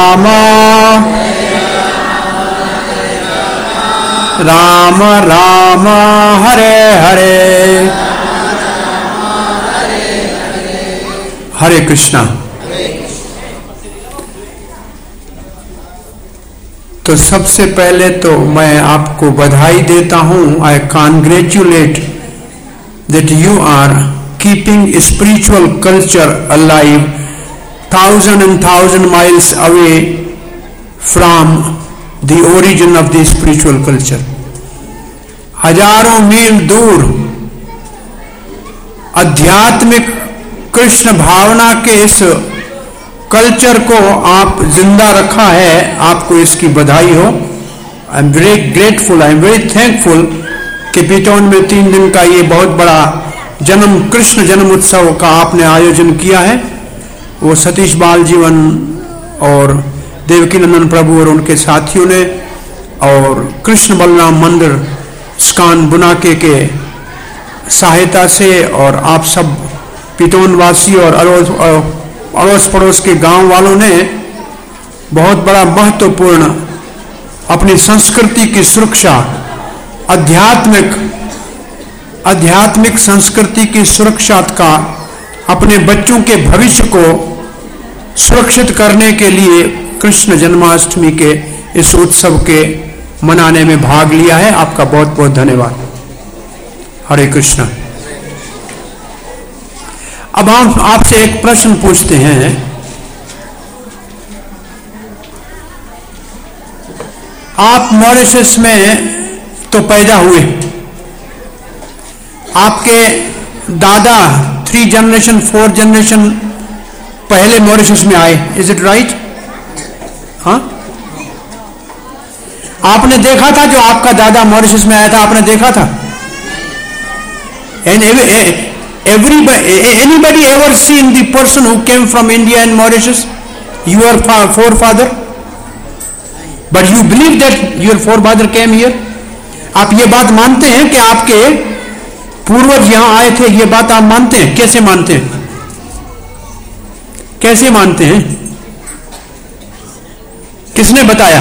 राम राम राम हरे हरे हरे कृष्णा। तो सबसे पहले तो मैं आपको बधाई देता हूं। I congratulate that you are keeping spiritual culture alive 1000 miles away from the origin of the spiritual culture। हजारों मील दूर आध्यात्मिक कृष्ण भावना के इस कल्चर को आप जिंदा रखा है, आपको इसकी बधाई हो। I am very grateful, I am very thankful कि पिटौन में 3 दिन का ये बहुत बड़ा कृष्ण जन्म उत्सव का आपने आयोजन किया है। वो सतीश बाल जीवन और देवकी नंदन प्रभु और उनके साथियों ने और कृष्ण बलराम मंदिर स्कान बुनाके के सहायता से और आप सब पिटौन वासी और अड़ोस पड़ोस के गांव वालों ने बहुत बड़ा महत्वपूर्ण अपनी संस्कृति की सुरक्षा, आध्यात्मिक संस्कृति की सुरक्षा का, अपने बच्चों के भविष्य को सुरक्षित करने के लिए कृष्ण जन्माष्टमी के इस उत्सव के मनाने में भाग लिया है। आपका बहुत बहुत धन्यवाद। हरे कृष्णा। अब हम आपसे एक प्रश्न पूछते हैं। आप मॉरिशस में तो पैदा हुए, आपके दादा 3 जनरेशन 4 जनरेशन पहले मॉरिशस में आए, इज इट राइट? हाँ, आपने देखा था जो आपका दादा मॉरिशस में आया था, आपने देखा था? And anybody ever seen the person who came from India and Mauritius? Your forefather? But you believe that your forefather came here? आप ये बात मानते हैं कि आपके पूर्वज यहां आए थे? ये बात आप मानते हैं? कैसे मानते हैं? कैसे मानते हैं? किसने बताया?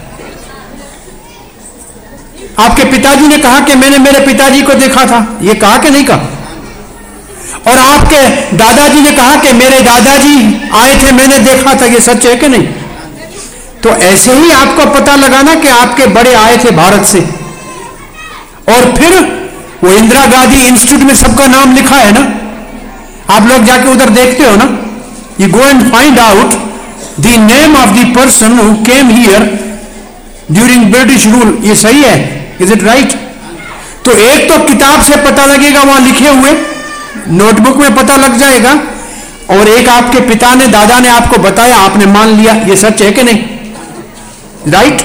आपके पिताजी ने कहा कि मैंने मेरे पिताजी को देखा था, ये कहा कि नहीं कहा? और आपके दादाजी ने कहा कि मेरे दादाजी आए थे, मैंने देखा था, ये सच है कि नहीं? तो ऐसे ही आपको पता लगाना कि आपके बड़े आए थे भारत से। और फिर वो इंदिरा गांधी इंस्टीट्यूट में सबका नाम लिखा है ना, आप लोग जाके उधर देखते हो ना, you go and find out the name of the person who came here during British rule. ये सही है? Is it right? तो एक तो किताब से पता लगेगा, वहां लिखे हुए नोटबुक में पता लग जाएगा, और एक आपके पिता ने, दादा ने आपको बताया, आपने मान लिया। ये सच है कि नहीं? राइट?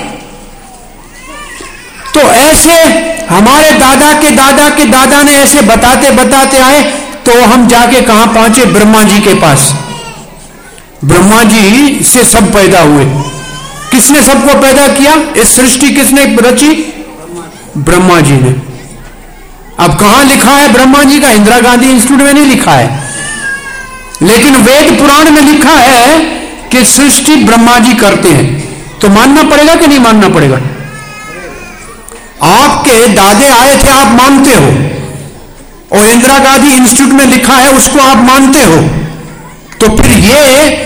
तो ऐसे हमारे दादा के दादा के दादा ने ऐसे बताते बताते आए, तो हम जाके कहां पहुंचे? ब्रह्मा जी के पास। ब्रह्मा जी से सब पैदा हुए। किसने सबको पैदा किया? इस सृष्टि किसने रची? ब्रह्मा जी ने। अब कहां लिखा है ब्रह्मा जी का? इंदिरा गांधी इंस्टीट्यूट में नहीं लिखा है, लेकिन वेद पुराण में लिखा है कि सृष्टि ब्रह्मा जी करते हैं। तो मानना पड़ेगा कि नहीं मानना पड़ेगा? आपके दादे आए थे, आप मानते हो, और इंदिरा गांधी इंस्टीट्यूट में लिखा है, उसको आप मानते हो। तो फिर ये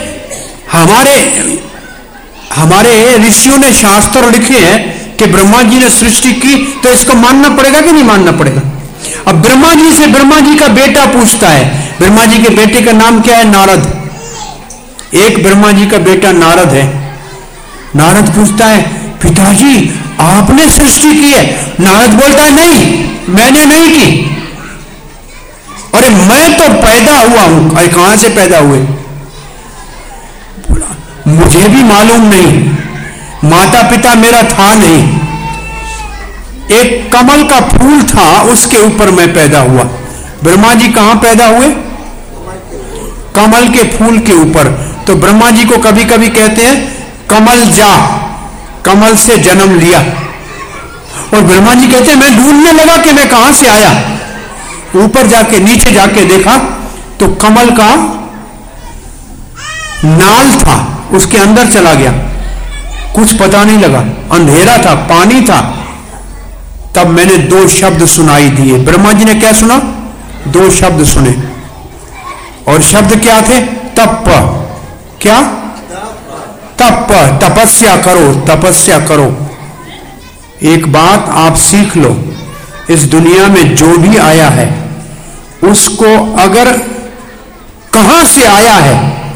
हमारे ऋषियों ने शास्त्र लिखे हैं कि ब्रह्मा जी ने सृष्टि की, तो इसको मानना पड़ेगा कि नहीं मानना पड़ेगा? अब ब्रह्मा जी से ब्रह्मा जी का बेटा पूछता है। ब्रह्मा जी के बेटे का नाम क्या है? नारद। एक ब्रह्मा जी का बेटा नारद है। नारद पूछता है, पिताजी आपने सृष्टि की है? नारद बोलता है, नहीं, मैंने नहीं की। अरे मैं तो पैदा हुआ हूं। अरे कहां से पैदा हुए? बोला, मुझे भी मालूम नहीं, माता पिता मेरा था नहीं, एक कमल का फूल था, उसके ऊपर मैं पैदा हुआ। ब्रह्मा जी कहां पैदा हुए? कमल के फूल के ऊपर। तो ब्रह्मा जी को कभी कभी कहते हैं कमल जा, कमल से जन्म लिया। और ब्रह्मा जी कहते हैं मैं ढूंढने लगा कि मैं कहां से आया। ऊपर जाके नीचे जाके देखा तो कमल का नाल था, उसके अंदर चला गया, कुछ पता नहीं लगा, अंधेरा था, पानी था। तब मैंने 2 शब्द सुनाई दिए। ब्रह्मा जी ने क्या सुना? 2 शब्द सुने, और शब्द क्या थे? तप। क्या? तप, तपस्या करो, तपस्या करो। एक बात आप सीख लो, इस दुनिया में जो भी आया है उसको अगर कहां से आया है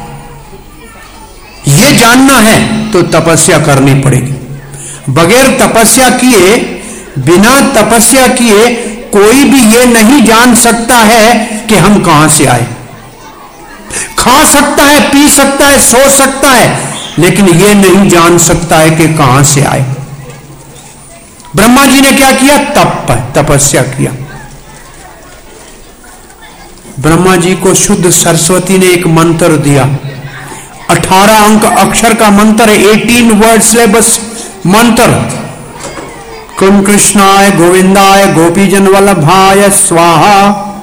यह जानना है तो तपस्या करनी पड़ेगी। बगैर तपस्या किए, बिना तपस्या किए कोई भी यह नहीं जान सकता है कि हम कहां से आए। खा सकता है, पी सकता है, सो सकता है, लेकिन यह नहीं जान सकता है कि कहां से आए। ब्रह्मा जी ने क्या किया? तपस्या किया। ब्रह्मा जी को शुद्ध सरस्वती ने एक मंत्र दिया, 18 अंक अक्षर का मंत्र है, 18 वर्ड सिलेबस मंत्र। कुम कृष्णाय गोविंदाय गोपीजन वल्लभाय स्वाहा।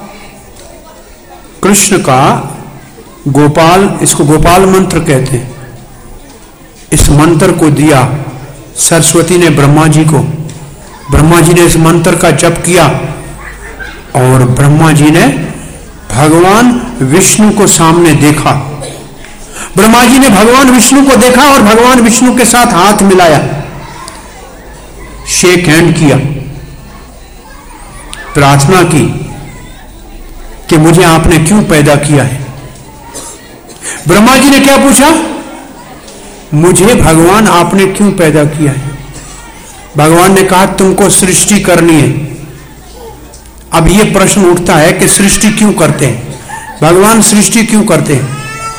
कृष्ण का गोपाल, इसको गोपाल मंत्र कहते हैं। इस मंत्र को दिया सरस्वती ने ब्रह्मा जी को। ब्रह्मा जी ने इस मंत्र का जप किया और ब्रह्मा जी ने भगवान विष्णु को सामने देखा। ब्रह्मा जी ने भगवान विष्णु को देखा और भगवान विष्णु के साथ हाथ मिलाया, शेक हैंड किया, प्रार्थना की कि मुझे आपने क्यों पैदा किया है। ब्रह्मा जी ने क्या पूछा? मुझे भगवान आपने क्यों पैदा किया है? भगवान ने कहा तुमको सृष्टि करनी है। अब यह प्रश्न उठता है कि सृष्टि क्यों करते हैं? भगवान सृष्टि क्यों करते हैं?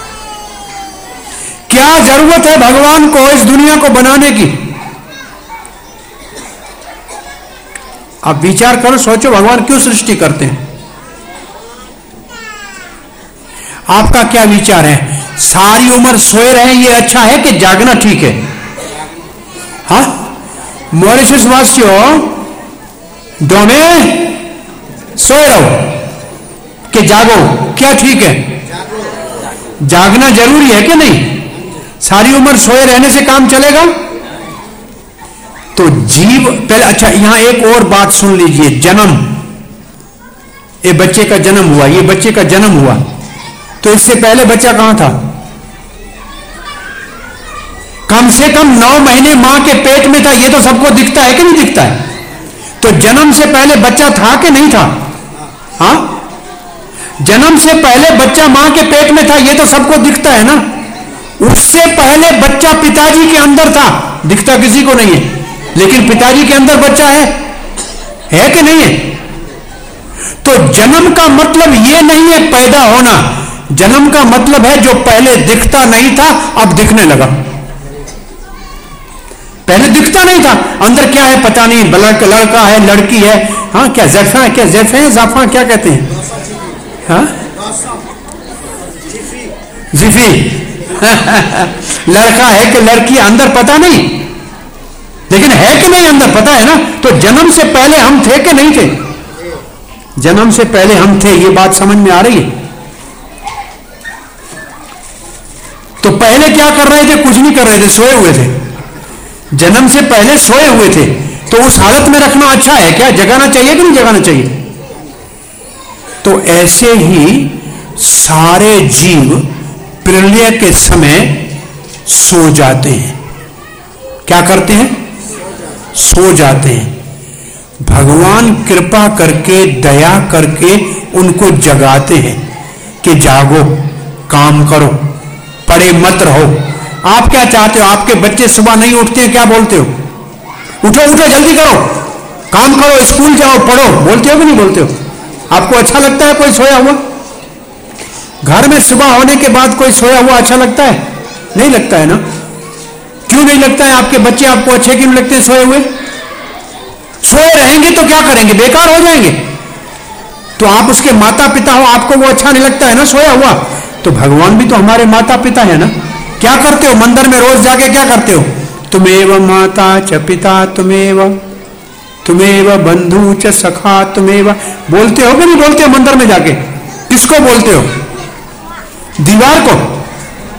क्या जरूरत है भगवान को इस दुनिया को बनाने की? आप विचार करो, सोचो, भगवान क्यों सृष्टि करते हैं? आपका क्या विचार है? सारी उम्र सोए रहे ये अच्छा है कि जागना ठीक है? हाँ, मॉरिशस वासियों, दोमे सोए रहो कि जागो, क्या ठीक है? जागना जरूरी है कि नहीं? सारी उम्र सोए रहने से काम चलेगा? तो जीव पहले, अच्छा यहां एक और बात सुन लीजिए। जन्म, ये बच्चे का जन्म हुआ, ये बच्चे का जन्म हुआ, तो इससे पहले बच्चा कहां था? कम से कम 9 महीने मां के पेट में था। ये तो सबको दिखता है कि नहीं दिखता है? तो जन्म से पहले बच्चा था कि नहीं था? हाँ, जन्म से पहले बच्चा मां के पेट में था, ये तो सबको दिखता है ना। उससे पहले बच्चा पिताजी के अंदर था, दिखता किसी को नहीं है, लेकिन पिताजी के अंदर बच्चा है कि नहीं है? तो जन्म का मतलब यह नहीं है पैदा होना। जन्म का मतलब है जो पहले दिखता नहीं था अब दिखने लगा। पहले दिखता नहीं था, अंदर क्या है पता नहीं, लड़का है, लड़की है, हाँ क्या ज़ैफ़ा है, क्या ज़ैफ़ा है, ज़ाफ़ा क्या कहते हैं? हाँ, जिफी लड़का है कि लड़की, अंदर पता नहीं, लेकिन है कि नहीं अंदर पता है ना। तो जन्म से पहले हम थे कि नहीं थे? जन्म से पहले हम थे, ये बात समझ में आ रही है? तो पहले क्या कर रहे थे? कुछ नहीं कर रहे थे, सोए हुए थे। जन्म से पहले सोए हुए थे, तो उस हालत में रखना अच्छा है क्या? जगाना चाहिए कि नहीं जगाना चाहिए? तो ऐसे ही सारे जीव प्रलय के समय सो जाते हैं। क्या करते हैं? सो जाते हैं। भगवान कृपा करके, दया करके उनको जगाते हैं कि जागो, काम करो, पड़े मत रहो। आप क्या चाहते हो? आपके बच्चे सुबह नहीं उठते हैं, क्या बोलते हो? उठो उठो, जल्दी करो, काम करो, स्कूल जाओ, पढ़ो, बोलते हो कि नहीं बोलते हो? आपको अच्छा लगता है कोई सोया हुआ? घर में सुबह होने के बाद कोई सोया हुआ अच्छा लगता है? नहीं लगता है ना। क्यों नहीं लगता है? आपके बच्चे आपको अच्छे क्यों लगते हैं सोए हुए? सोए रहेंगे तो क्या करेंगे? बेकार हो जाएंगे। तो आप उसके माता पिता हो, आपको वो अच्छा नहीं लगता है ना सोया हुआ। तो भगवान भी तो हमारे माता पिता है ना। क्या करते हो मंदिर में रोज जाके? क्या करते हो? तुमेव माता च पिता तुमेव, तुमेव बंधु च सखा तुमेव, बोलते हो कि नहीं बोलते हो मंदिर में जाके? किसको बोलते हो? दीवार को?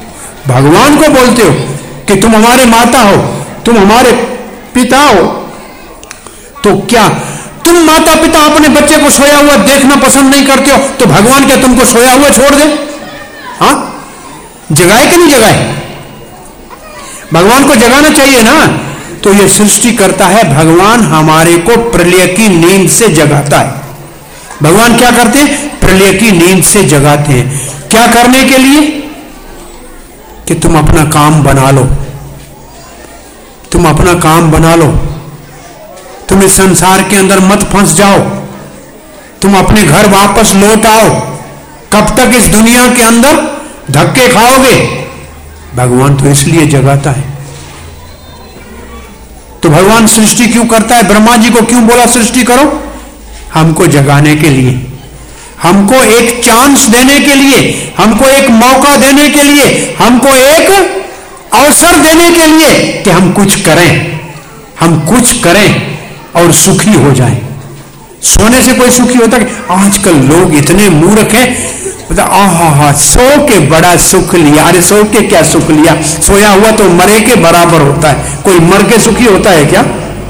भगवान को बोलते हो कि तुम हमारे माता हो, तुम हमारे पिता हो, तो क्या तुम माता पिता अपने बच्चे को सोया हुआ देखना पसंद नहीं करते हो, तो भगवान क्या तुमको सोया हुआ छोड़ दे? हाँ, जगाए कि नहीं जगाए? भगवान को जगाना चाहिए ना। तो ये सृष्टि करता है भगवान, हमारे को प्रलय की नींद से जगाता है। भगवान क्या करते हैं? प्रलय की नींद से जगाते हैं। क्या करने के लिए? कि तुम अपना काम बना लो, तुम अपना काम बना लो, तुम इस संसार के अंदर मत फंस जाओ, तुम अपने घर वापस लौट आओ। कब तक इस दुनिया के अंदर धक्के खाओगे? भगवान तो इसलिए जगाता है। तो भगवान सृष्टि क्यों करता है? ब्रह्मा जी को क्यों बोला सृष्टि करो? हमको जगाने के लिए, हमको एक चांस देने के लिए, हमको एक मौका देने के लिए, हमको एक अवसर देने के लिए कि हम कुछ करें, हम कुछ करें और सुखी हो जाएं। सोने से कोई सुखी होता है? आजकल लोग इतने मूर्ख हैं, पता आहा सो के बड़ा सुख लिया। अरे सो के क्या सुख लिया? सोया हुआ तो मरे के बराबर होता है। कोई मर के सुखी होता है क्या?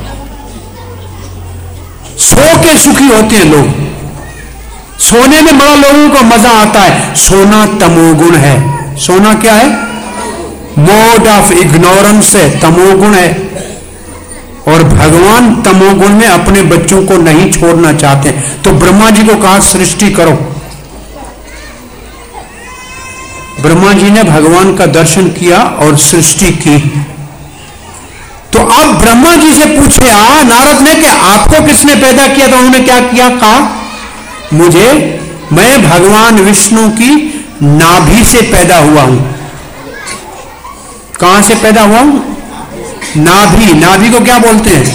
सो के सुखी होते हैं लोग। सोने में बड़ा लोगों को मजा आता है। सोना तमोगुण है। सोना क्या है? मोड ऑफ इग्नोरेंस है, तमोगुण है। और भगवान तमोगुण में अपने बच्चों को नहीं छोड़ना चाहते। तो ब्रह्मा जी को कहा सृष्टि करो। ब्रह्मा जी ने भगवान का दर्शन किया और सृष्टि की। तो अब ब्रह्मा जी से पूछे नारद ने कि आपको किसने पैदा किया? तो उन्होंने क्या किया? कहा मैं भगवान विष्णु की नाभि से पैदा हुआ हूं। कहां से पैदा हुआ हूं? नाभि। नाभि को क्या बोलते हैं?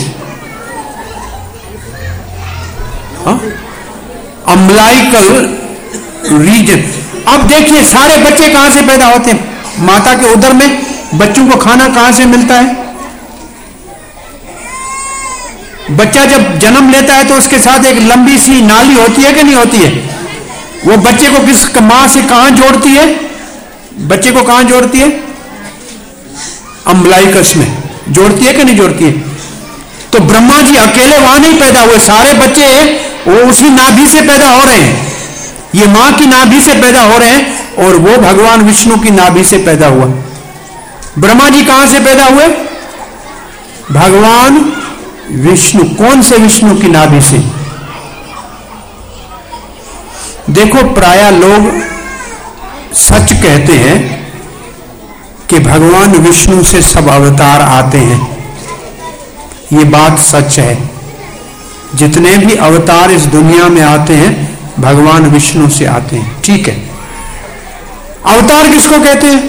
Umbilical region. अब देखिए सारे बच्चे कहां से पैदा होते हैं? माता के उदर में। बच्चों को खाना कहां से मिलता है? बच्चा जब जन्म लेता है तो उसके साथ एक लंबी सी नाली होती है कि नहीं होती है? वो बच्चे को किस मां से कहां जोड़ती है? बच्चे को कहां जोड़ती है? अम्लाइकस में जोड़ती है कि नहीं जोड़ती है? तो ब्रह्मा जी अकेले वहां नहीं पैदा हुए, सारे बच्चे वो उसी नाभि से पैदा हो रहे हैं। ये मां की नाभि से पैदा हो रहे हैं और वो भगवान विष्णु की नाभि से पैदा हुआ। ब्रह्मा जी कहां से पैदा हुए? भगवान विष्णु। कौन से विष्णु की नाभि से? देखो प्राय लोग सच कहते हैं कि भगवान विष्णु से सब अवतार आते हैं। ये बात सच है। जितने भी अवतार इस दुनिया में आते हैं भगवान विष्णु से आते हैं। ठीक है। अवतार किसको कहते हैं?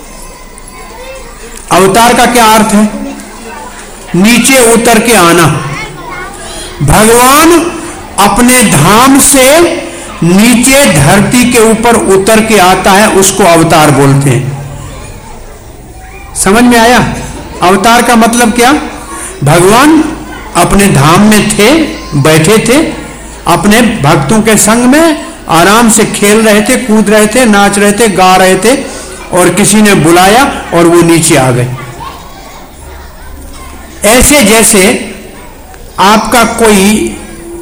अवतार का क्या अर्थ है? नीचे उतर के आना। भगवान अपने धाम से नीचे धरती के ऊपर उतर के आता है, उसको अवतार बोलते हैं। समझ में आया? अवतार का मतलब क्या? भगवान अपने धाम में थे, बैठे थे, अपने भक्तों के संग में आराम से खेल रहे थे, कूद रहे थे, नाच रहे थे, गा रहे थे और किसी ने बुलाया और वो नीचे आ गए। ऐसे जैसे आपका कोई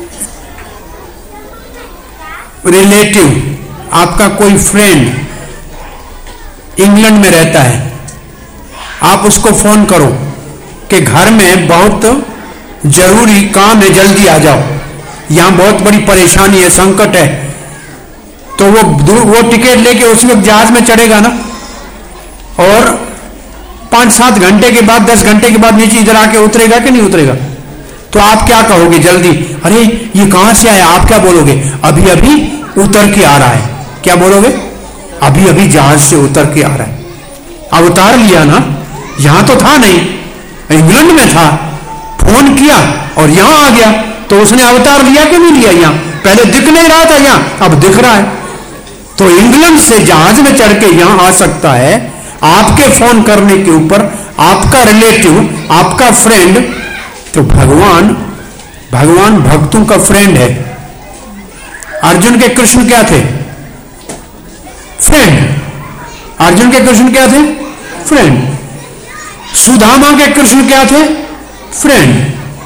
रिलेटिव, आपका कोई फ्रेंड इंग्लैंड में रहता है, आप उसको फोन करो कि घर में बहुत जरूरी काम है, जल्दी आ जाओ, यहां बहुत बड़ी परेशानी है, संकट है। तो वो टिकट लेके उस वक्त जहाज में चढ़ेगा ना, और 5-7 घंटे के बाद, 10 घंटे के बाद नीचे इधर आके उतरेगा कि नहीं उतरेगा? तो आप क्या कहोगे? जल्दी, अरे ये कहां से आया? आप क्या बोलोगे? अभी अभी उतर के आ रहा है। क्या बोलोगे? अभी अभी जहाज से उतर के आ रहा है। अवतार लिया ना, यहां तो था नहीं, इंग्लैंड में था, फोन किया और यहां आ गया। तो उसने अवतार लिया कि नहीं लिया? यहां पहले दिख नहीं रहा था, यहां अब दिख रहा है। तो इंग्लैंड से जहाज में चढ़ के यहां आ सकता है आपके फोन करने के ऊपर, आपका रिलेटिव, आपका फ्रेंड। तो भगवान भक्तों का फ्रेंड है। अर्जुन के कृष्ण क्या थे? फ्रेंड। अर्जुन के कृष्ण क्या थे? फ्रेंड। सुदामा के कृष्ण क्या थे? फ्रेंड।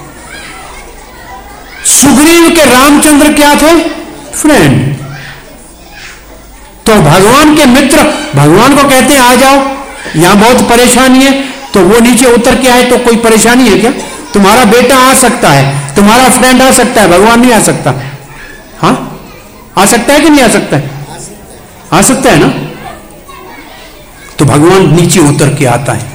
सुग्रीव के रामचंद्र क्या थे? फ्रेंड। तो भगवान के मित्र भगवान को कहते हैं आ जाओ, यहां बहुत परेशानी है, तो वो नीचे उतर के आए तो कोई परेशानी है क्या? तुम्हारा बेटा आ सकता है, तुम्हारा फ्रेंड आ सकता है, भगवान नहीं आ सकता? हाँ, आ सकता है कि नहीं आ सकता है? आ सकता है ना। तो भगवान नीचे उतर के आता है।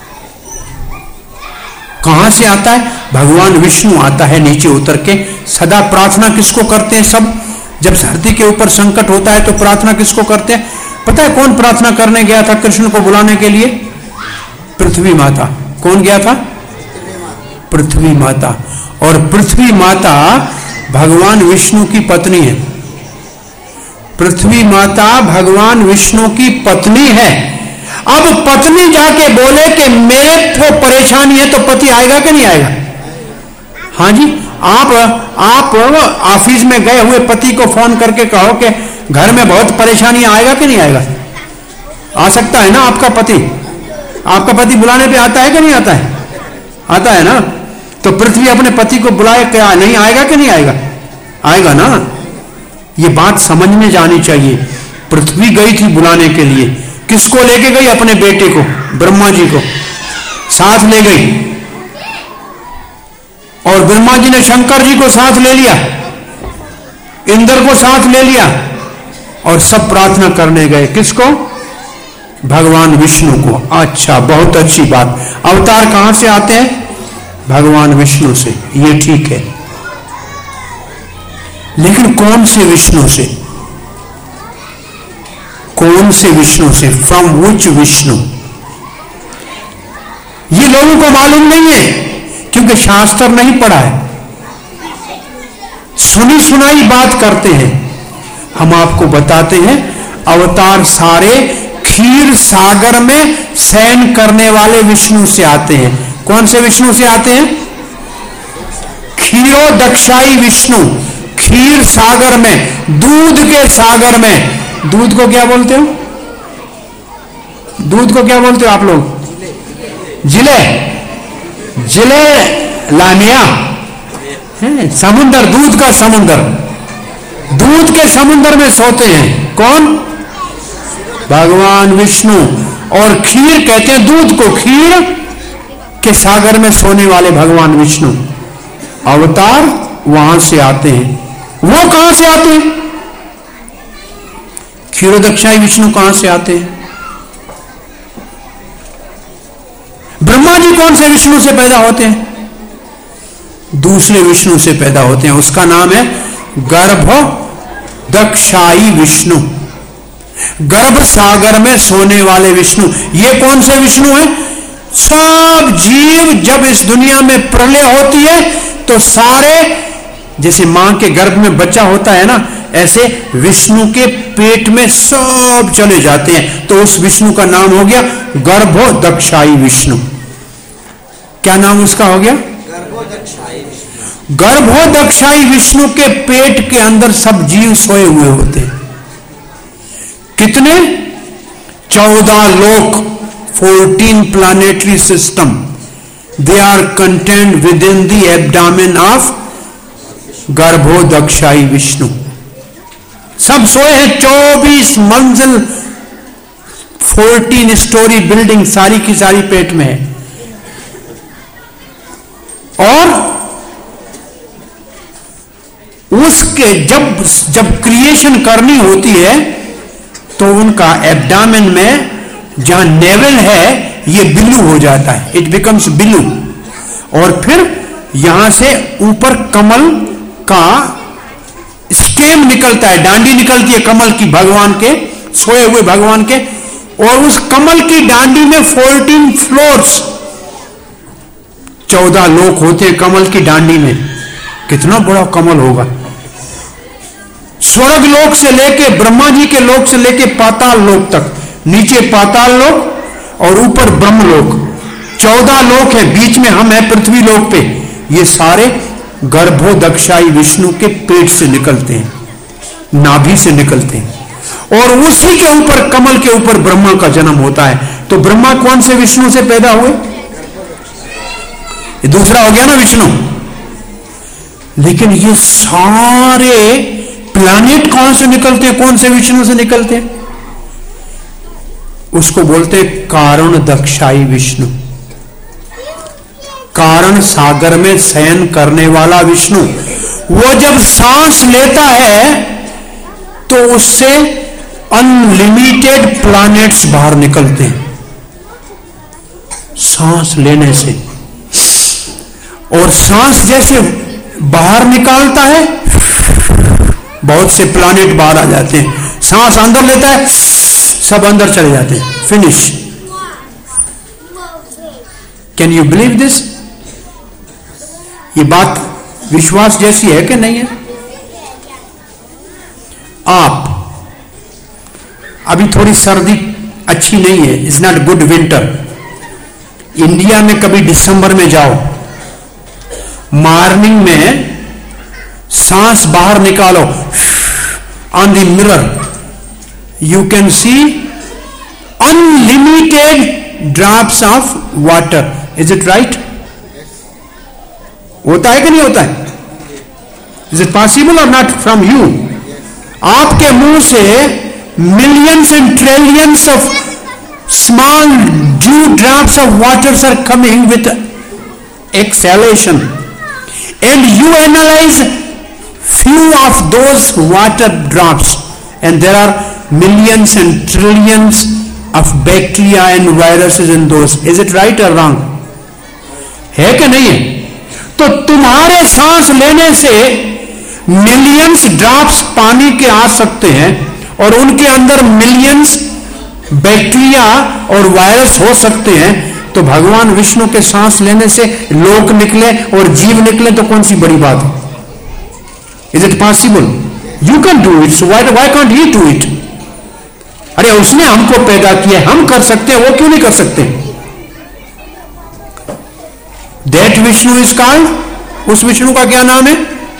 कहां से आता है? भगवान विष्णु आता है नीचे उतर के। सदा प्रार्थना किसको करते हैं सब? जब धरती के ऊपर संकट होता है तो प्रार्थना किसको करते हैं? पता है कौन प्रार्थना करने गया था कृष्ण को बुलाने के लिए? पृथ्वी माता। कौन गया था? पृथ्वी माता। और पृथ्वी माता भगवान विष्णु की पत्नी है। पृथ्वी माता भगवान विष्णु की पत्नी है। अब पत्नी जाके बोले कि मेरे तो परेशानी है, तो पति आएगा कि नहीं आएगा? हाँ जी। आप ऑफिस में गए हुए पति को फोन करके कहो कि घर में बहुत परेशानी, आएगा कि नहीं आएगा? आ सकता है ना आपका पति? आपका पति बुलाने पे आता है कि नहीं आता है? आता है ना। तो पृथ्वी अपने पति को बुलाए, क्या नहीं आएगा कि नहीं आएगा? आएगा ना। ये बात समझ में जानी चाहिए। पृथ्वी गई थी बुलाने के लिए। किसको लेके गई? अपने बेटे को, ब्रह्मा जी को साथ ले गई। और ब्रह्मा जी ने शंकर जी को साथ ले लिया, इंद्र को साथ ले लिया, और सब प्रार्थना करने गए। किसको? भगवान विष्णु को। अच्छा, बहुत अच्छी बात। अवतार कहां से आते हैं? भगवान विष्णु से। ये ठीक है, लेकिन कौन से विष्णु से? कौन से विष्णु से? From which Vishnu? ये लोगों को मालूम नहीं है, क्योंकि शास्त्र नहीं पढ़ा है। सुनी सुनाई बात करते हैं। हम आपको बताते हैं, अवतार सारे क्षीर सागर में शयन करने वाले विष्णु से आते हैं। कौन से विष्णु से आते हैं? क्षीरो दक्षाई विष्णु। क्षीर सागर में, दूध के सागर में। दूध को क्या बोलते हो? दूध को क्या बोलते हो आप लोग? जिले। जिले लामिया है, समुंदर, दूध का समुंदर। दूध के समुंदर में सोते हैं। कौन? भगवान विष्णु। और क्षीर कहते हैं दूध को। क्षीर के सागर में सोने वाले भगवान विष्णु। अवतार वहां से आते हैं। वो कहां से आते हैं? क्षीरोदक्षाई विष्णु कहां से आते हैं? ब्रह्मा जी कौन से विष्णु से पैदा होते हैं? दूसरे विष्णु से पैदा होते हैं। उसका नाम है गर्भ दक्षाई विष्णु। गर्भ सागर में सोने वाले विष्णु। ये कौन से विष्णु हैं? सब जीव जब इस दुनिया में प्रलय होती है तो सारे, जैसे मां के गर्भ में बच्चा होता है ना, ऐसे विष्णु के पेट में सब चले जाते हैं। तो उस विष्णु का नाम हो गया गर्भो दक्षाई विष्णु। क्या नाम उसका हो गया? गर्भो दक्षाई विष्णु के पेट के अंदर सब जीव सोए हुए होते हैं। कितने? 14 लोक, 14 planetary system. They are content with in the abdomen of Garbhodakashayi Vishnu. सब सोए हैं। 24 मंजिल 14 स्टोरी बिल्डिंग सारी की सारी पेट में है। और उसके जब क्रिएशन करनी होती है तो उनका एब्डामेन में जहां नेवल है ये बिल्लू हो जाता है। इट बिकम्स बिल्लू। और फिर यहां से ऊपर कमल का स्टेम निकलता है, डांडी निकलती है कमल की, भगवान के, सोए हुए भगवान के। और उस कमल की डांडी में 14 फ्लोर्स, 14 लोक होते हैं कमल की डांडी में। कितना बड़ा कमल होगा। स्वर्ग लोक से लेके, ब्रह्मा जी के लोक से लेके पाताल लोक तक, नीचे पाताल लोक और ऊपर ब्रह्म लोक। 14 लोक है। बीच में हम हैं पृथ्वी लोक पे। ये सारे गर्भो दक्षाई विष्णु के पेट से निकलते हैं, नाभि से निकलते हैं। और उसी के ऊपर, कमल के ऊपर ब्रह्मा का जन्म होता है। तो ब्रह्मा कौन से विष्णु से पैदा हुए? ये दूसरा हो गया ना विष्णु। लेकिन ये सारे प्लैनेट कहां से निकलते हैं? कौन से विष्णु से निकलते हैं? उसको बोलते हैं कारण दक्षाई विष्णु। कारण सागर में शयन करने वाला विष्णु। वो जब सांस लेता है तो उससे अनलिमिटेड प्लैनेट्स बाहर निकलते हैं सांस लेने से। और सांस जैसे बाहर निकालता है, बहुत से प्लैनेट बाहर आ जाते हैं। सांस अंदर लेता है, सब अंदर चले जाते हैं, finish. Can you believe this? ये बात विश्वास जैसी है कि नहीं है? आप अभी थोड़ी सर्दी अच्छी नहीं है, is not good winter. India में कभी दिसंबर में जाओ, मॉर्निंग में सांस बाहर निकालो, on the mirror you can see unlimited drops of water. Is it right? होता है कि नहीं होता है? इज इट पॉसिबल और नॉट फ्रॉम यू? आपके मुंह से millions and trillions of small dew drops of waters are coming with exhalation, and you analyse few of those water drops, and there are millions and trillions of bacteria and viruses in those. Is it right or wrong? है कि नहीं है? तो तुम्हारे सांस लेने से millions drops पानी के आ सकते हैं और उनके अंदर मिलियंस बैक्टीरिया और वायरस हो सकते हैं। तो भगवान विष्णु के सांस लेने से लोक निकले और जीव निकले तो कौन सी बड़ी बात है? Is it possible? You can do it, so why can't he do it? अरे उसने हमको पैदा किया, हम कर सकते हैं, वो क्यों नहीं कर सकते? That विष्णु is called, उस विष्णु का क्या नाम है?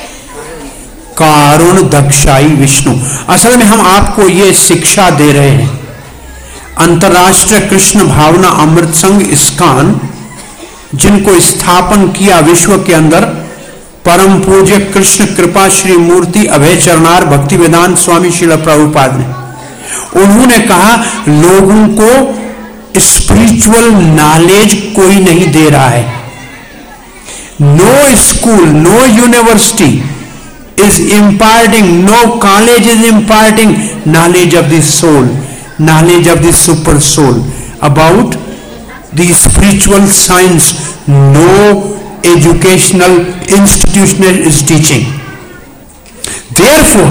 कारुण दक्षाई विष्णु। असल में हम आपको ये शिक्षा दे रहे हैं। अंतर्राष्ट्रीय कृष्ण भावना अमृत संघ इस्कॉन, जिनको स्थापन किया विश्व के अंदर परम पूज्य कृष्ण कृपा श्री मूर्ति अभय चरणार भक्ति वेदांत स्वामी श्रील प्रभुपाद ने, उन्होंने कहा लोगों को स्पिरिचुअल नॉलेज कोई नहीं दे रहा है। No school, no university is imparting, no college is imparting knowledge of the soul, knowledge of the super soul, about the spiritual science. No educational institution is teaching. Therefore,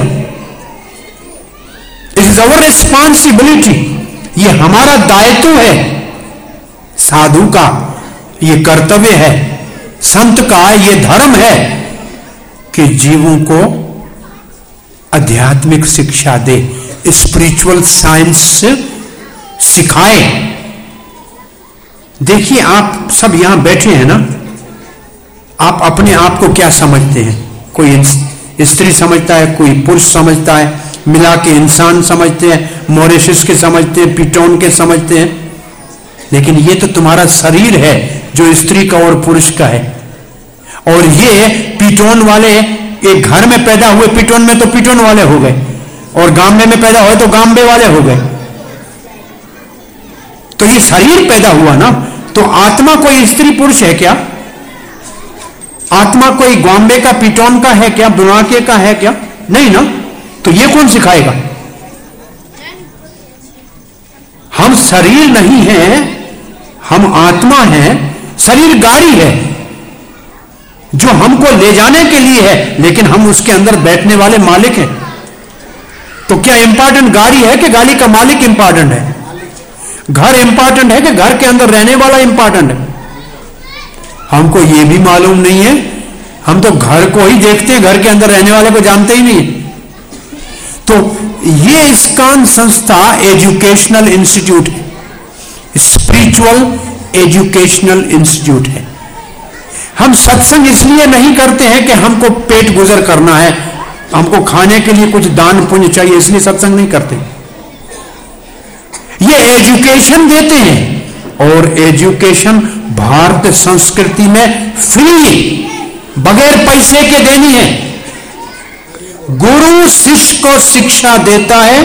it is our responsibility, ये हमारा दायित्व है, साधु का ये कर्तव्य है, संत का ये धर्म है कि जीवों को आध्यात्मिक शिक्षा दे, स्पिरिचुअल साइंस सिखाए। देखिए आप सब यहां बैठे हैं ना, आप अपने आप को क्या समझते हैं? कोई स्त्री समझता है, कोई पुरुष समझता है, मिला के इंसान समझते हैं, मॉरिशस के समझते हैं, पिटोन के समझते हैं। लेकिन ये तो तुम्हारा शरीर है जो स्त्री का और पुरुष का है। और ये पिटोन वाले एक घर में पैदा हुए, पिटोन में तो पिटोन वाले हो गए, और गांबे में पैदा हुए तो गांबे वाले हो गए। तो ये शरीर पैदा हुआ ना, तो आत्मा कोई स्त्री पुरुष है क्या? आत्मा कोई गांबे का पिटोन का है क्या? बुनाके का है क्या? नहीं ना। तो ये कौन सिखाएगा? हम शरीर नहीं है, हम आत्मा हैं। शरीर गाड़ी है जो हमको ले जाने के लिए है, लेकिन हम उसके अंदर बैठने वाले मालिक हैं। तो क्या इंपॉर्टेंट गाड़ी है कि गाड़ी का मालिक इंपॉर्टेंट है? घर इंपॉर्टेंट है कि घर के अंदर रहने वाला इंपॉर्टेंट है? हमको यह भी मालूम नहीं है। हम तो घर को ही देखते हैं, घर के अंदर रहने वाले को जानते ही नहीं। तो ये इस्कॉन संस्था एजुकेशनल इंस्टीट्यूट है, स्पिरिचुअल एजुकेशनल इंस्टीट्यूट है। हम सत्संग इसलिए नहीं करते हैं कि हमको पेट गुजर करना है, हमको खाने के लिए कुछ दान पुण्य चाहिए, इसलिए सत्संग नहीं करते। ये एजुकेशन देते हैं और एजुकेशन भारत संस्कृति में फ्री, बगैर पैसे के देनी है। गुरु शिष्य को शिक्षा देता है।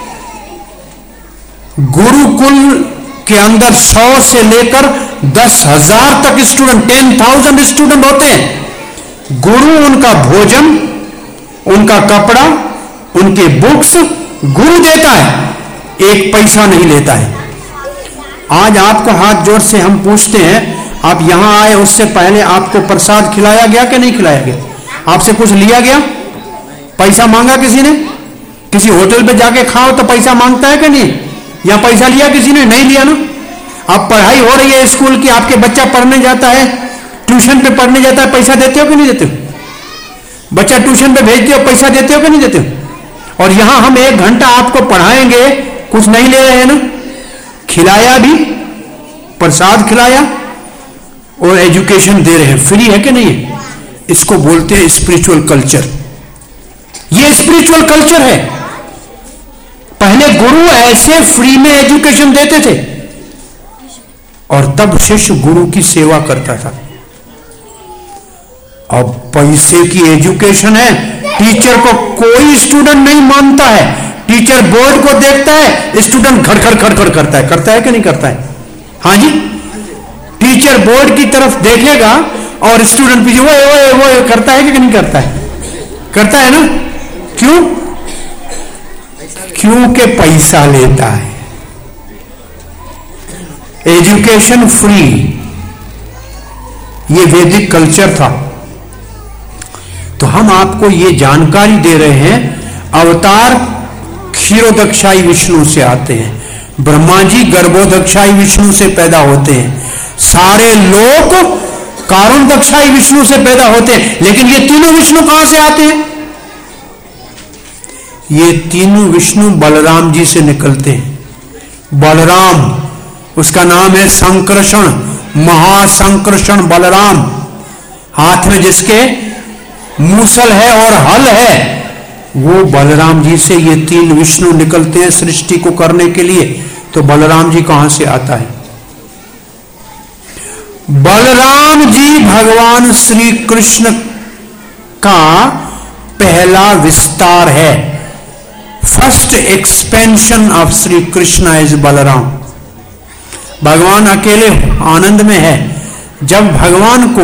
गुरुकुल के अंदर 100 से लेकर 10,000 तक स्टूडेंट, 10,000 स्टूडेंट होते हैं। गुरु उनका भोजन, उनका कपड़ा, उनके बुक्स गुरु देता है, एक पैसा नहीं लेता है। आज आपको हाथ जोड़ से हम पूछते हैं, आप यहां आए उससे पहले आपको प्रसाद खिलाया गया कि नहीं खिलाया गया? आपसे कुछ लिया गया? पैसा मांगा किसी ने? किसी होटल पे जाके खाओ तो पैसा मांगता है कि नहीं? या पैसा लिया किसी ने? नहीं लिया ना। आप पढ़ाई हो रही है स्कूल की, आपके बच्चा पढ़ने जाता है, ट्यूशन पे पढ़ने जाता है, पैसा देते हो कि नहीं देते हो? बच्चा ट्यूशन पे भेजते हो, पैसा देते हो कि नहीं देते हो? और यहां हम 1 घंटा आपको पढ़ाएंगे, कुछ नहीं ले रहे हैं ना। खिलाया भी, प्रसाद खिलाया और एजुकेशन दे रहे हैं, फ्री है कि नहीं है? इसको बोलते हैं स्पिरिचुअल कल्चर। ये स्पिरिचुअल कल्चर है। पहले गुरु ऐसे फ्री में एजुकेशन देते थे और तब शिष्य गुरु की सेवा करता था। अब पैसे की एजुकेशन है, टीचर को कोई स्टूडेंट नहीं मानता है। टीचर बोर्ड को देखता है, स्टूडेंट खड़खड़ खड़खड़ करता है कि नहीं करता है? हाँ जी, टीचर बोर्ड की तरफ देखेगा और स्टूडेंट पीछे वो करता है कि नहीं करता है? करता है ना। क्यों? क्योंकि पैसा लेता है। एजुकेशन फ्री, ये वैदिक कल्चर था। तो हम आपको ये जानकारी दे रहे हैं, अवतार क्षीरोदक्षाई विष्णु से आते हैं, ब्रह्मा जी गर्भोदक्षाई विष्णु से पैदा होते हैं, सारे लोग कारुणदक्षाई विष्णु से पैदा होते हैं। लेकिन ये तीनों विष्णु कहां से आते हैं? ये तीनों विष्णु बलराम जी से निकलते हैं। बलराम, उसका नाम है संकर्षण, महासंकर्षण बलराम। हाथ में जिसके मूसल है और हल है, वो बलराम जी से ये 3 विष्णु निकलते हैं सृष्टि को करने के लिए। तो बलराम जी कहां से आता है? बलराम जी भगवान श्री कृष्ण का पहला विस्तार है। First expansion of Shri Krishna is Balaram. भगवान अकेले आनंद में है। जब भगवान को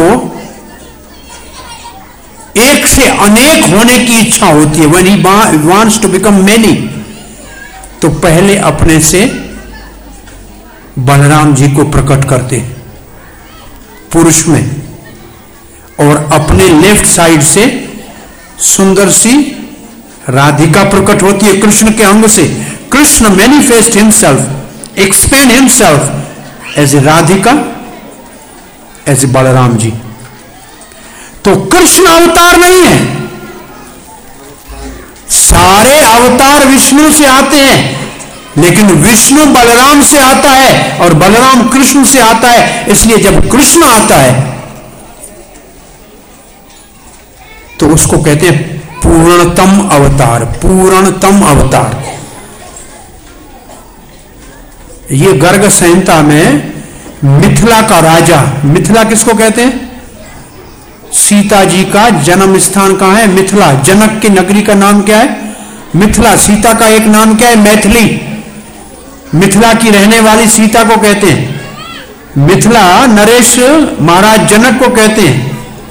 एक से अनेक होने की इच्छा होती है, when he wants to become many, तो पहले अपने से बलराम जी को प्रकट करते हैं पुरुष में, और अपने लेफ्ट साइड से सुंदर सी राधिका प्रकट होती है कृष्ण के अंग से। Krishna manifest himself, expand himself as a Radhika, as a Balaram ji. तो कृष्ण अवतार नहीं है, सारे अवतार विष्णु से आते हैं, लेकिन विष्णु बलराम से आता है और बलराम कृष्ण से आता है। इसलिए जब कृष्ण आता है तो उसको कहते हैं पूर्णतम अवतार। पूर्णतम अवतार। ये गर्ग संहिता में मिथिला का राजा, मिथिला किसको कहते हैं? सीता जी का जन्म स्थान कहां है? मिथिला। जनक की नगरी का नाम क्या है? मिथिला। सीता का एक नाम क्या है? मैथिली। मिथिला की रहने वाली सीता को कहते हैं मिथिला। नरेश महाराज जनक को कहते हैं।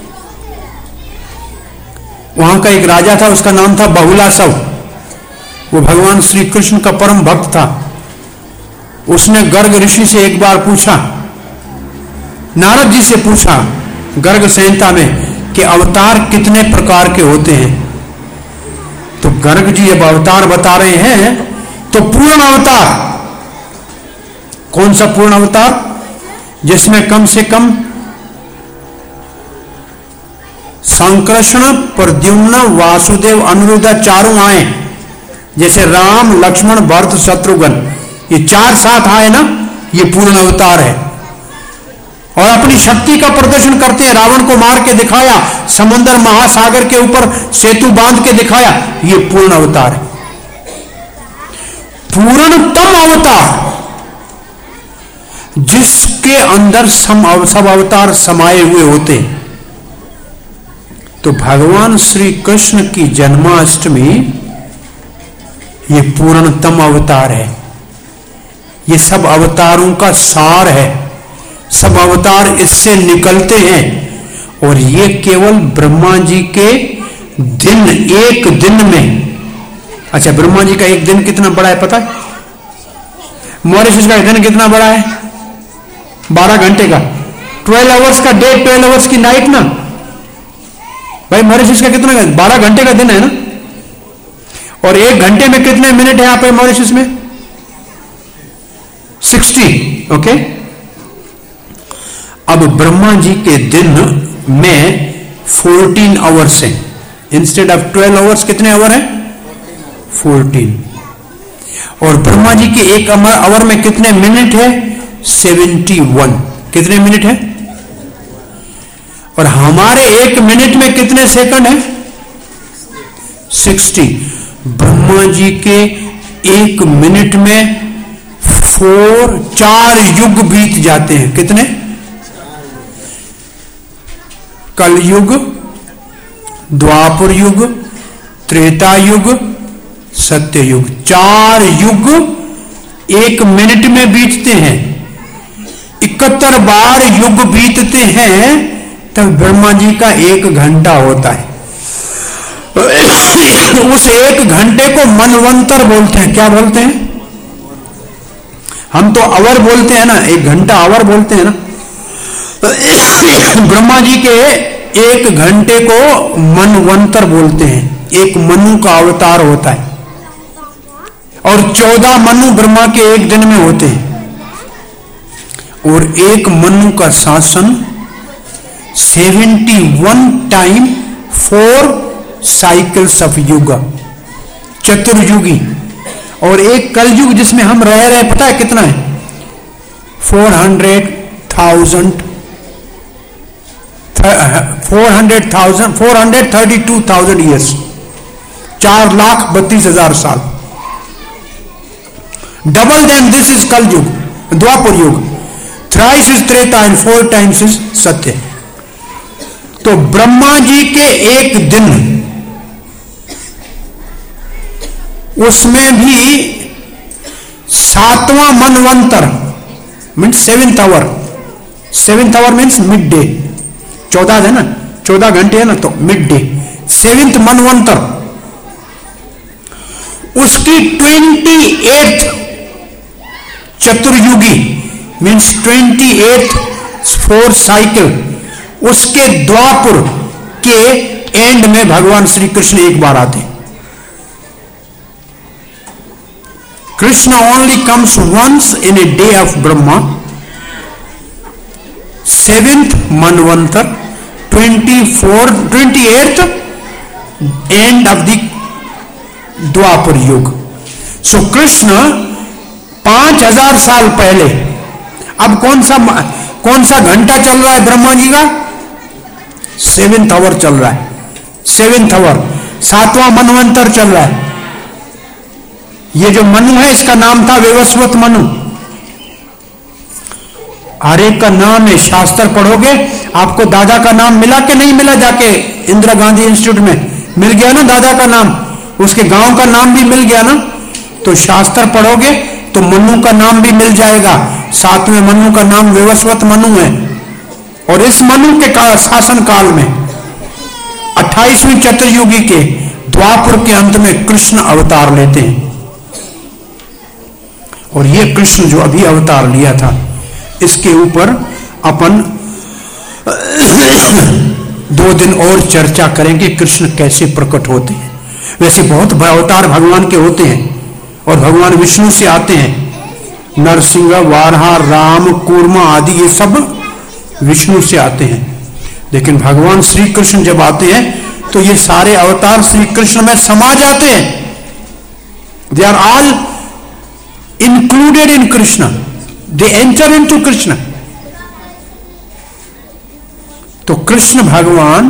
वहां का एक राजा था, उसका नाम था बहुलासव। वो भगवान श्री कृष्ण का परम भक्त था। उसने गर्ग ऋषि से एक बार पूछा, नारद जी से पूछा गर्ग संहिता में कि अवतार कितने प्रकार के होते हैं। तो गर्ग जी अब अवतार बता रहे हैं, तो पूर्ण अवतार। कौन सा पूर्ण अवतार? जिसमें कम से कम संकर्षण, प्रद्युम्न, वासुदेव, अनिरुद्ध चारों आए। जैसे राम, लक्ष्मण, भरत, शत्रुघ्न, ये 4 साथ आए ना, ये पूर्ण अवतार है। और अपनी शक्ति का प्रदर्शन करते हैं। रावण को मार के दिखाया, समुद्र महासागर के ऊपर सेतु बांध के दिखाया, ये पूर्ण अवतार है। पूर्णतम अवतार जिसके अंदर सब अवतार समाये हुए होते हैं। तो भगवान श्री कृष्ण की जन्माष्टमी ये पूर्णतम अवतार है। ये सब अवतारों का सार है। सब अवतार इससे निकलते हैं और ये केवल ब्रह्मा जी के दिन, एक दिन में। अच्छा, ब्रह्मा जी का एक दिन कितना बड़ा है पता है? मॉरिशस का दिन कितना बड़ा है? 12 घंटे का। 12 आवर्स का डे, 12 आवर्स की नाइट ना भाई। मॉरिशस का कितना? 12 घंटे का दिन है ना। और 1 घंटे में कितने मिनट है यहाँ पे मॉरिशस में? 60। ओके। अब ब्रह्मा जी के दिन में 14 आवर्स है। इंस्टेड ऑफ 12 आवर्स कितने आवर है? 14। और ब्रह्मा जी के एक आवर में कितने मिनट है? 71। कितने मिनट है? और हमारे 1 मिनट में कितने सेकंड है? 60। ब्रह्मा जी के 1 मिनट में 4 युग बीत जाते हैं। कितने? कलयुग, द्वापर युग, त्रेता युग, सत्य युग। 4 युग 1 मिनट में बीतते हैं। 71 बार युग बीतते हैं तब ब्रह्मा जी का 1 घंटा होता है। उस 1 घंटे को मनवंतर बोलते हैं। क्या बोलते हैं? हम तो आवर बोलते हैं ना, 1 घंटा आवर बोलते हैं ना। ब्रह्मा जी के 1 घंटे को मनवंतर बोलते हैं। एक मनु का अवतार होता है और 14 मनु ब्रह्मा के 1 दिन में होते हैं। और 1 मनु का शासन 71 टाइम 4 साइकिल्स ऑफ युग, चतुर्युगी। और एक कलयुग जिसमें हम रह रहे हैं पता है कितना है? 432,000 ईयर्स, 4,32,000 साल। Double then this is Kaliyug, Dwapar Yug. Thrice is Treta and 4 times is Satya. तो ब्रह्मा जी के 1 दिन, उसमें भी 7वां मनवंतर means 7th hour. 7th hour means mid day. 14 है ना, 14 घंटे है ना, तो मिड डे 7th मनवंतर। उसकी 28th चतुर्युगी मीन्स 28th 4 साइकिल। उसके द्वापर के एंड में भगवान श्री कृष्ण एक बार आते हैं। Krishna only comes once in a day of Brahma, 7th Manvantar, 28th end of the Dwapar Yuga. So Krishna 5000 साल पहले, अब कौन सा घंटा चल रहा है ब्रह्मा जी का? 7th आवर चल रहा है। 7th आवर, 7वां मनवंतर चल रहा है। ये जो मनु है इसका नाम था वैवस्वत मनु। हर एक का नाम है। शास्त्र पढ़ोगे आपको दादा का नाम मिला कि नहीं मिला? जाके इंदिरा गांधी इंस्टीट्यूट में मिल गया ना दादा का नाम, उसके गांव का नाम भी मिल गया ना। तो शास्त्र पढ़ोगे तो मनु का नाम भी मिल जाएगा। 7वें मनु का नाम वैवस्वत मनु है। और इस मनु के शासन काल में 28वीं चतुर्युगी के द्वापर के अंत में कृष्ण अवतार लेते हैं। और ये कृष्ण जो अभी अवतार लिया था, इसके ऊपर अपन 2 दिन और चर्चा करेंगे कृष्ण कैसे प्रकट होते हैं। वैसे बहुत अवतार भगवान के होते हैं और भगवान विष्णु से आते हैं। नरसिंह, वाराह, राम, कूर्मा आदि ये सब विष्णु से आते हैं। लेकिन भगवान श्री कृष्ण जब आते हैं तो ये सारे अवतार श्री कृष्ण में समा जाते हैं। They are all included in Krishna, they enter into Krishna. तो कृष्ण भगवान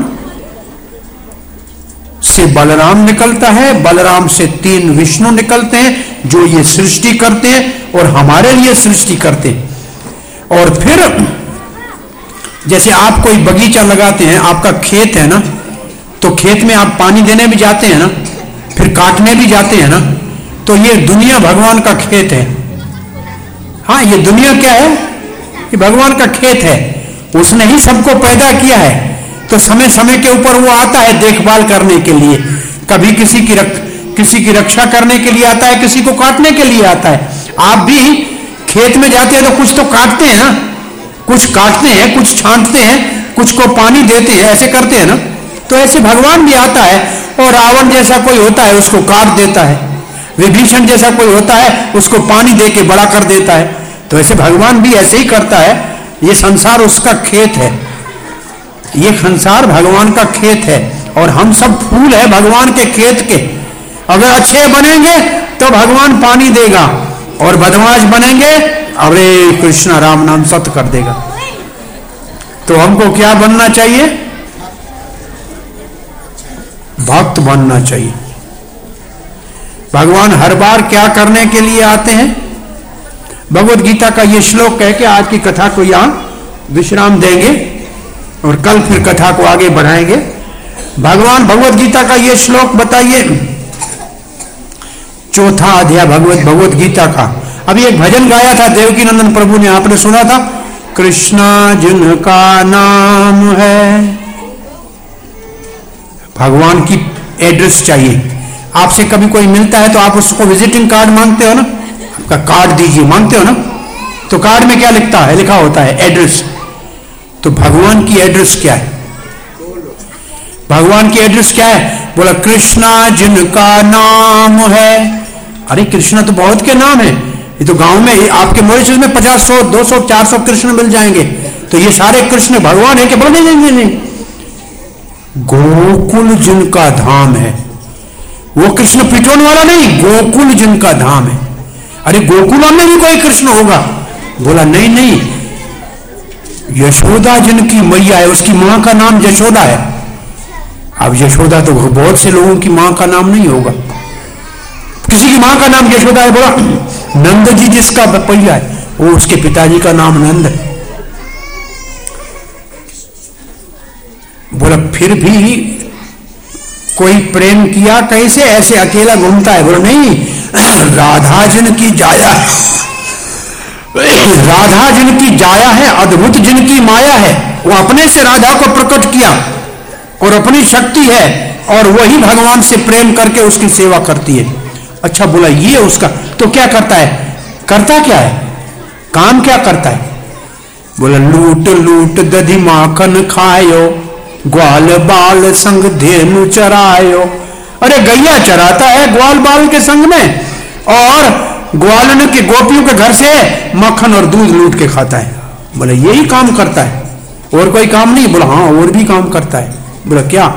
से बलराम निकलता है, बलराम से 3 विष्णु निकलते हैं जो ये सृष्टि करते हैं और हमारे लिए सृष्टि करते हैं। और फिर जैसे आप कोई बगीचा लगाते हैं, आपका खेत है ना, तो खेत में आप पानी देने भी जाते हैं ना, फिर काटने भी जाते हैं ना, तो ये दुनिया भगवान का खेत है। हाँ, ये दुनिया क्या है? ये भगवान का खेत है। उसने ही सबको पैदा किया है, तो समय समय के ऊपर वो आता है देखभाल करने के लिए। कभी किसी की रक्षा करने के लिए आता है, किसी को काटने के लिए आता है। आप भी खेत में जाते हैं तो कुछ तो काटते हैं ना, कुछ काटते हैं, कुछ छांटते हैं, कुछ को पानी देते हैं, ऐसे करते हैं ना। तो ऐसे भगवान भी आता है और रावण जैसा कोई होता है उसको काट देता है, विभीषण जैसा कोई होता है उसको पानी दे के बड़ा कर देता है। तो ऐसे भगवान भी ऐसे ही करता है। ये संसार उसका खेत है, ये संसार भगवान का खेत है, और हम सब फूल है भगवान के खेत के। अगर अच्छे बनेंगे तो भगवान पानी देगा, और बदमाश बनेंगे अरे कृष्णा राम नाम सत्य कर देगा। तो हमको क्या बनना चाहिए? भक्त बनना चाहिए। भगवान हर बार क्या करने के लिए आते हैं? भगवत गीता का ये श्लोक कह के आज की कथा को यहां विश्राम देंगे और कल फिर कथा को आगे बढ़ाएंगे। भगवान भगवत गीता का ये श्लोक बताइए, चौथा अध्याय भगवत गीता का। अभी एक भजन गाया था देवकी नंदन प्रभु ने, आपने सुना था, कृष्णा जिनका नाम है। भगवान की एड्रेस चाहिए। आपसे कभी कोई मिलता है तो आप उसको विजिटिंग कार्ड मांगते हो ना, आपका कार्ड दीजिए, मांगते हो ना, तो कार्ड में क्या लिखता है? लिखा होता है एड्रेस। तो भगवान की एड्रेस क्या है? भगवान की एड्रेस क्या है? बोला कृष्णा जिनका नाम है। अरे कृष्णा तो बहुत के नाम है, ये तो गांव में आपके मॉरिशस में 50, 100, 200, 400 कृष्ण मिल जाएंगे। तो ये सारे कृष्ण भगवान है कि? बोले नहीं, गोकुल जिनका धाम है, वो कृष्ण पिटोन वाला नहीं, गोकुल जिनका धाम है। अरे गोकुल में भी कोई कृष्ण होगा? बोला नहीं, यशोदा जिनकी मैया है, उसकी मां का नाम यशोदा है। अब यशोदा तो बहुत से लोगों की मां का नाम नहीं होगा, किसी की मां का नाम यशोदा है। बोला नंद जी जिसका पैया है, वो उसके पिताजी का नाम नंद है। बोला फिर भी कोई प्रेम किया कैसे? ऐसे अकेला घूमता है? बोला नहीं, राधा जिनकी जाया, राधा जिनकी जाया है, अद्भुत जिनकी माया है, वो अपने से राधा को प्रकट किया और अपनी शक्ति है, और वही भगवान से प्रेम करके उसकी सेवा करती है। अच्छा, बोला ये उसका, तो क्या करता है? करता क्या है? काम क्या करता है? बोला लूट लूट दधी माखन खायो, ग्वाल बाल संग धेनु चरायो। अरे गैया चराता है ग्वाल बाल के संग में, और ग्वालन के गोपियों के घर से मक्खन और दूध लूट के खाता है। बोला यही काम करता है, और कोई काम नहीं? बोला हाँ, और भी काम करता है। बोला क्या?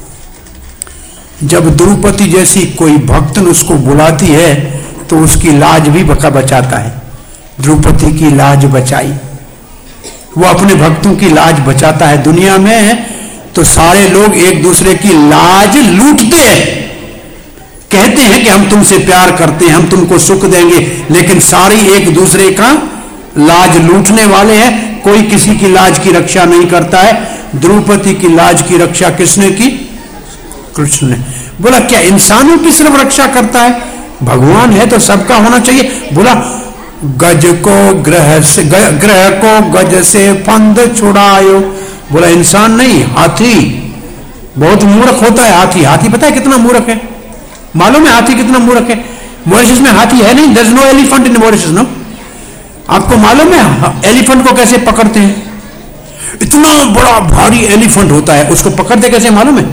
जब द्रौपदी जैसी कोई भक्तन उसको बुलाती है तो उसकी लाज भी बचाता है। द्रौपदी की लाज बचाई, वो अपने भक्तों की लाज बचाता है। दुनिया में तो सारे लोग एक दूसरे की लाज लूटते हैं, कहते हैं कि हम तुमसे प्यार करते हैं, हम तुमको सुख देंगे, लेकिन सारे एक दूसरे का लाज लूटने वाले हैं। कोई किसी की लाज की रक्षा नहीं करता है। द्रौपदी की लाज की रक्षा किसने की? कृष्ण ने। बोला क्या इंसानों की सिर्फ रक्षा करता है? भगवान है तो सबका होना चाहिए। बोला गज को ग्रह को गज से फंद छुड़ायो। बोला इंसान नहीं, हाथी बहुत मूर्ख होता है। हाथी पता है कितना मूर्ख है? मालूम है हाथी कितना मूर्ख है? मॉरिशस में हाथी है नहीं, there is no elephant in Mauritius. No, आपको मालूम है एलिफेंट को कैसे पकड़ते हैं? इतना बड़ा भारी एलिफेंट होता है, उसको पकड़ते कैसे मालूम है?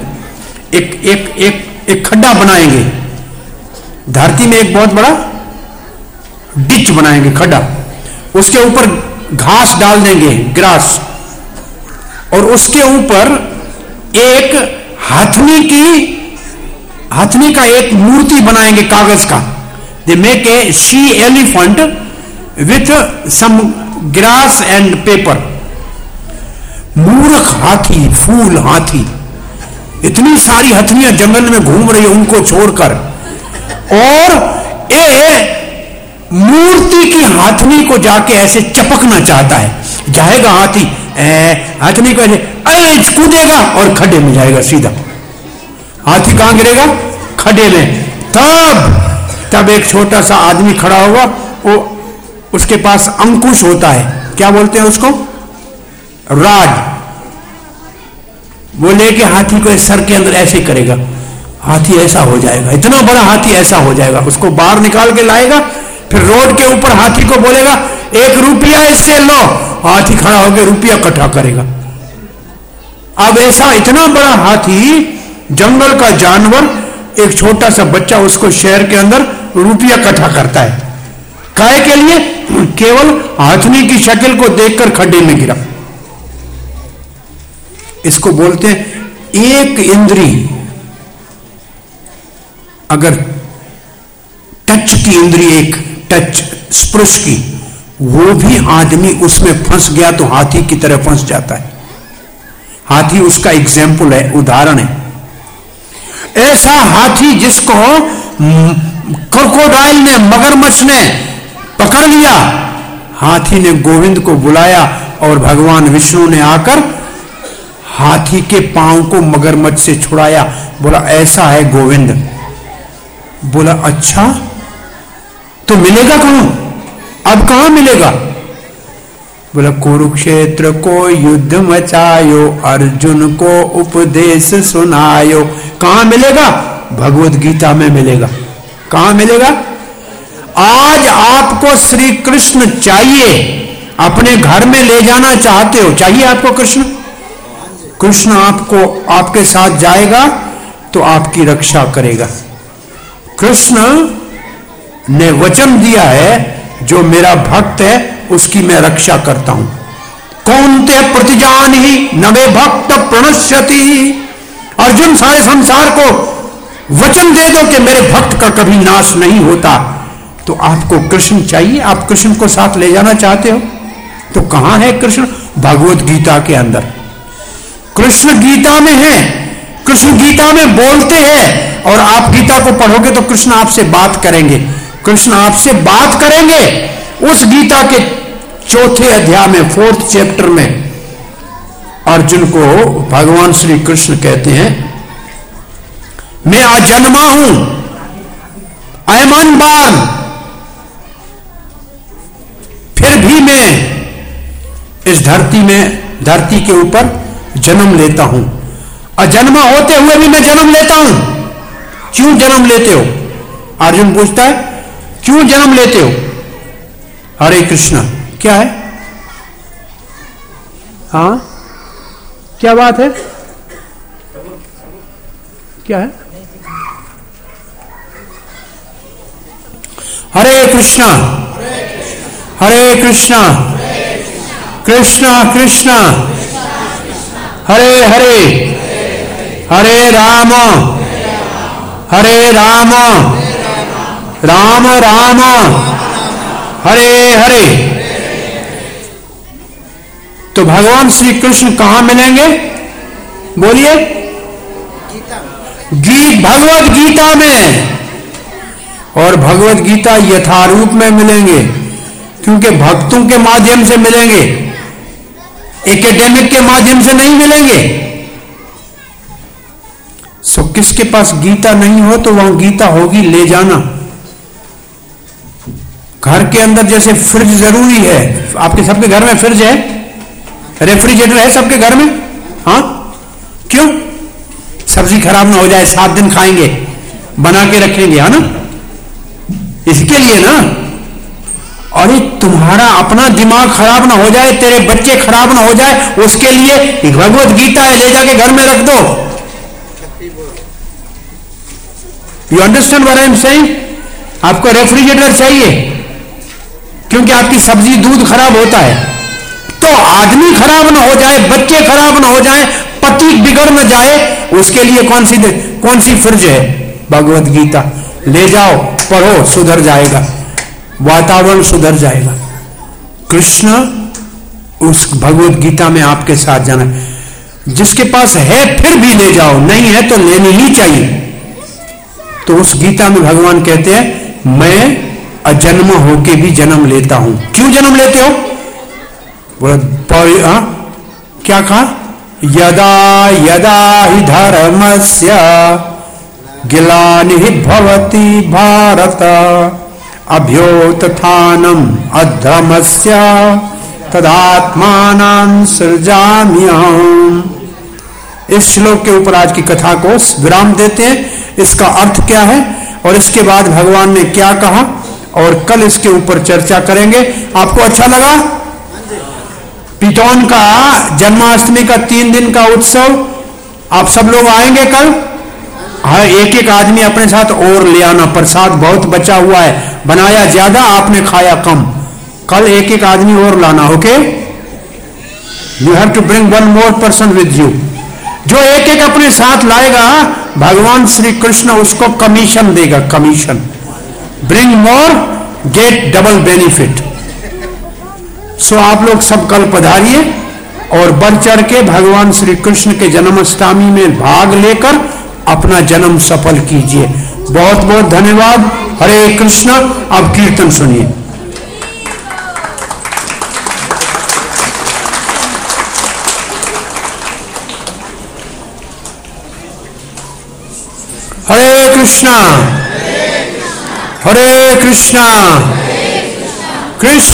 एक खड्डा बनाएंगे धरती में, एक बहुत बड़ा डिच बनाएंगे, खड्डा, उसके ऊपर घास डाल देंगे, ग्रास, और उसके ऊपर एक हथनी का एक मूर्ति बनाएंगे कागज का। They make a she elephant with some grass and paper. मूर्ख हाथी, फूल हाथी, इतनी सारी हथनियां जंगल में घूम रही है उनको छोड़कर, और ये मूर्ति की हाथनी को जाके ऐसे चपकना चाहता है, जाएगा हाथी, हाथनी को ऐसे कूदेगा और खड्डे में जाएगा सीधा। हाथी कहां गिरेगा? खड्डे में। तब एक छोटा सा आदमी खड़ा होगा, वो उसके पास अंकुश होता है, क्या बोलते हैं उसको? राज। वो लेके हाथी को सर के अंदर ऐसे करेगा, हाथी ऐसा हो जाएगा, इतना बड़ा हाथी ऐसा हो जाएगा। उसको बाहर निकाल के लाएगा, फिर रोड के ऊपर हाथी को बोलेगा 1 रुपया इससे लो, हाथी खड़ा होकर रुपया इकट्ठा करेगा। अब ऐसा इतना बड़ा हाथी, जंगल का जानवर, एक छोटा सा बच्चा उसको शहर के अंदर रुपया इकट्ठा करता है। काहे के लिए? केवल हाथनी की शक्ल को देखकर खड्डे में गिरा। इसको बोलते हैं एक इंद्री अगर टच की इंद्री, एक टच स्पर्श की, वो भी आदमी उसमें फंस गया तो हाथी की तरह फंस जाता है। हाथी उसका एग्जाम्पल है, उदाहरण है। ऐसा हाथी जिसको क्रोकोडाइल ने, मगरमच्छ ने पकड़ लिया, हाथी ने गोविंद को बुलाया और भगवान विष्णु ने आकर हाथी के पांव को मगरमच्छ से छुड़ाया। बोला ऐसा है गोविंद। बोला अच्छा, तो मिलेगा कहां? अब कहां मिलेगा? बोला कुरुक्षेत्र को युद्ध मचायो, अर्जुन को उपदेश सुनायो। कहां मिलेगा? भगवत गीता में मिलेगा। कहां मिलेगा? आज आपको श्री कृष्ण चाहिए, अपने घर में ले जाना चाहते हो, चाहिए आपको कृष्ण? कृष्ण आपको, आपके साथ जाएगा तो आपकी रक्षा करेगा। कृष्ण ने वचन दिया है, जो मेरा भक्त है उसकी मैं रक्षा करता हूं। कौन्ते प्रतिजानी नवे भक्त प्रणश्यति। अर्जुन, सारे संसार को वचन दे दो कि मेरे भक्त का कभी नाश नहीं होता। तो आपको कृष्ण चाहिए, आप कृष्ण को साथ ले जाना चाहते हो, तो कहां है कृष्ण? भगवत गीता के अंदर। कृष्ण गीता में है, कृष्ण गीता में बोलते हैं, और आप गीता को पढ़ोगे तो कृष्ण आपसे बात करेंगे। कृष्ण आपसे बात करेंगे। उस गीता के 4थे अध्याय में, 4th चैप्टर में, अर्जुन को भगवान श्री कृष्ण कहते हैं, मैं अजन्मा हूं, आई एम अनबॉर्न, फिर भी मैं इस धरती के ऊपर जन्म लेता हूं। अजन्मा होते हुए भी मैं जन्म लेता हूं। क्यों जन्म लेते हो? अर्जुन पूछता है, क्यों जन्म लेते हो? हरे कृष्णा, क्या है? हाँ, क्या बात है? क्या है? हरे कृष्णा, हरे कृष्णा, कृष्णा कृष्णा, हरे हरे, हरे राम, हरे राम, राम राम, हरे हरे। तो भगवान श्री कृष्ण कहां मिलेंगे? बोलिए। भगवत गीता में। और भगवत गीता यथारूप में मिलेंगे, क्योंकि भक्तों के माध्यम से मिलेंगे, एकेडमिक के माध्यम से नहीं मिलेंगे। सो किसके पास गीता नहीं हो तो वहां गीता होगी, ले जाना। घर के अंदर जैसे फ्रिज जरूरी है, आपके सबके घर में फ्रिज है, रेफ्रिजरेटर है सबके घर में? हाँ, क्यों? सब्जी खराब ना हो जाए, 7 दिन खाएंगे, बना के रखेंगे, है ना? इसके लिए ना। अरे तुम्हारा अपना दिमाग खराब ना हो जाए, तेरे बच्चे खराब ना हो जाए, उसके लिए भगवत गीता है, ले जाके घर में रख दो। You understand what I am saying? आपको रेफ्रिजरेटर चाहिए क्योंकि आपकी सब्जी दूध खराब होता है। तो आदमी खराब ना हो जाए, बच्चे खराब ना हो जाए, पति बिगड़ ना जाए, उसके लिए कौन सी फ्रिज है? भगवत गीता। ले जाओ, पढ़ो, सुधर जाएगा, वातावरण सुधर जाएगा। कृष्ण उस भगवत गीता में आपके साथ जाना है। जिसके पास है फिर भी ले जाओ, नहीं है तो लेनी ही चाहिए। तो उस गीता में भगवान कहते हैं, मैं अजन्म होके भी जन्म लेता हूं। क्यों जन्म लेते हो? क्या कहा? यदा यदा हि धर्मस्य ग्लानिः भवति भारत अभ्युत्थानम् अधर्मस्य तदात्मानं सृजाम्यहम्। इस श्लोक के ऊपर आज की कथा को विराम देते हैं। इसका अर्थ क्या है और इसके बाद भगवान ने क्या कहा, और कल इसके ऊपर चर्चा करेंगे। आपको अच्छा लगा? पिटौन का जन्माष्टमी का 3 दिन का उत्सव, आप सब लोग आएंगे कल? हाँ, एक एक आदमी अपने साथ और ले आना। प्रसाद बहुत बचा हुआ है, बनाया ज्यादा, आपने खाया कम। कल एक एक आदमी और लाना। Okay, you have to bring 1 more person with you. जो एक एक अपने साथ लाएगा भगवान श्री कृष्ण उसको कमीशन देगा, commission. Bring more get double benefit. So आप लोग सब कल पधारिए और बढ़ चढ़ के भगवान श्री कृष्ण के जन्माष्टमी में भाग लेकर अपना जन्म सफल कीजिए। बहुत बहुत धन्यवाद। हरे कृष्ण। अब कीर्तन सुनिए। हरे कृष्णा हरे कृष्णा कृष्ण